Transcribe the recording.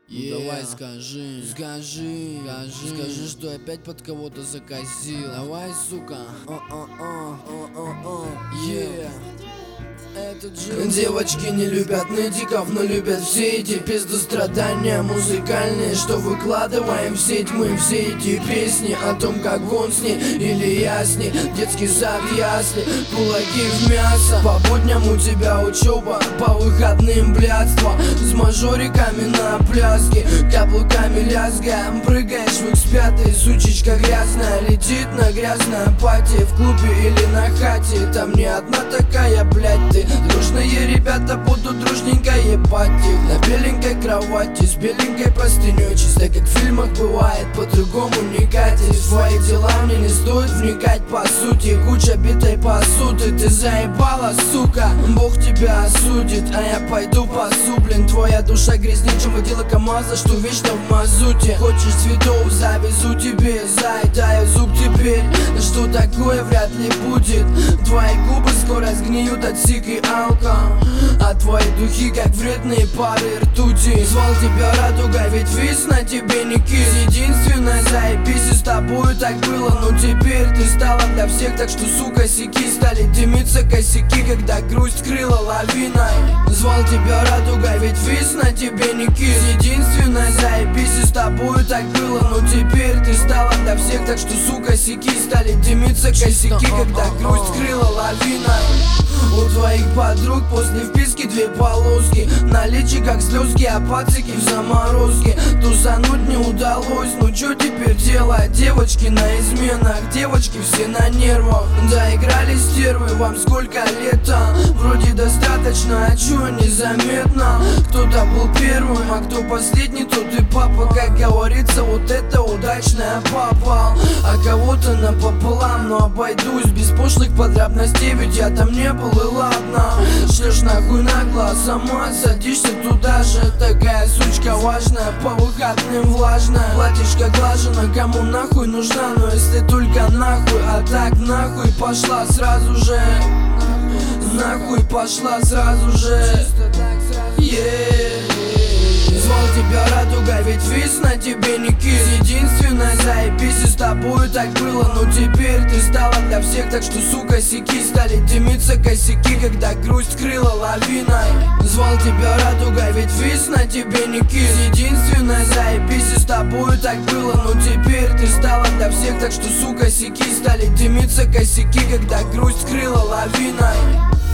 Давай скажи, что опять под кого-то закосил. Давай, сука. Девочки не любят нытиков, но любят все эти пиздострадания музыкальные, что выкладываем в сеть мы. Все эти песни о том, как он с ней или я с ней. Детский сад, ясли, кулаки в мясо. По будням у тебя учеба, по выходным блядство. С мажориками на пляске, каблуками лязгаем. Прыгаешь в X5, сучечка грязная летит на грязной пати. В клубе или на хате, там не одна такая, блядь, ты. Дружные ребята будут дружненько ебать их на беленькой кровати с беленькой простыней. Чисто как в фильмах бывает, по-другому не катит. В свои дела мне не стоит вникать по сути. Куча битой посуды, ты заебала, сука. Бог тебя осудит, а я пойду пасу, блин. Твоя душа грязнее, чем водила КамАЗа, что вечно в мазуте. Хочешь цветов, завезу тебе, зай, даю зуб теперь. Что такое вряд ли будет. Твои губы скоро сгниют от сики алка, а твои духи как вредные пары ртути. Звал тебя радуга, ведь вис на тебе не кис. Единственная заебись, и с тобою так было, но теперь ты стала для всех. Так что, сука, сики стали дымиться косяки, когда грусть крыла лавиной. Звал тебя радуга, ведь вис на тебе не кис. Единственная заебись, и с тобою так было, но теперь ты стала для всех. Так что, сука, сики стали дымиться косяки, когда грусть крыла лавиной. У твоих подруг после вписки две полоски, на личи как слезки, а пацики в заморозке. Тусануть не удалось, ну чё теперь делать? Девочки на изменах, девочки все на нервах. Доиграли стервы, вам сколько лет-то? Вроде достаточно, а чё незаметно? Кто-то был первым, а кто последний, тот и папа. Как говорится, вот это удачно попал. А кого-то напополам, но обойдусь без пошлых подробностей, ведь я там не был и ладно. Шлешь нахуй нагло, сама садишься туда же. Такая сучка важная, по выходным влажная. Платьишко глажено, кому нахуй нужна, но если только нахуй. А так нахуй пошла сразу же. Нахуй пошла сразу же. Звал тебя радуга, ведь вис на тебе не кис. Единственная заебись, и с тобою так было, но теперь ты стала для всех. Так что, сука, сики стали дымиться косяки, когда грусть крыла лавиной. Звал тебя радуга, ведь вис на тебе не кис. Единственная заебись, и с тобою так было, но теперь ты стала для всех. Так что, сука, сики стали дымиться косяки, когда грусть крыла лавиной.